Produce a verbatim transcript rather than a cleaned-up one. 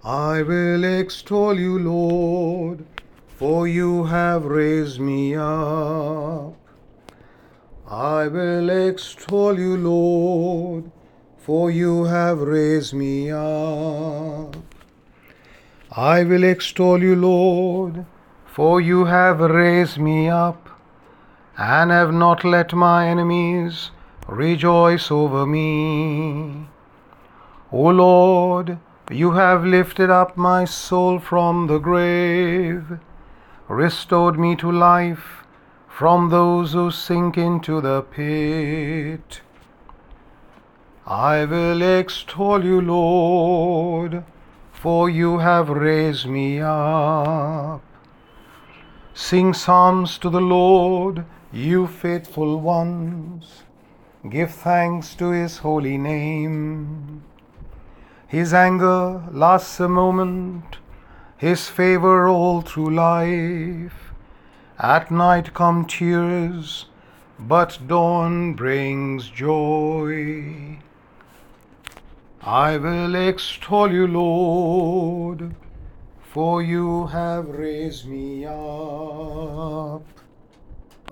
I will extol you, Lord, for you have raised me up. I will extol you, Lord, for you have raised me up. I will extol you, Lord, for you have raised me up, and have not let my enemies rejoice over me. O Lord, you have lifted up my soul from the grave, restored me to life from those who sink into the pit. I will extol you, Lord, for you have raised me up. Sing psalms to the Lord, you faithful ones. Give thanks to his holy name. His anger lasts a moment, his favor all through life. At night come tears, but dawn brings joy. I will extol you, Lord, for you have raised me up.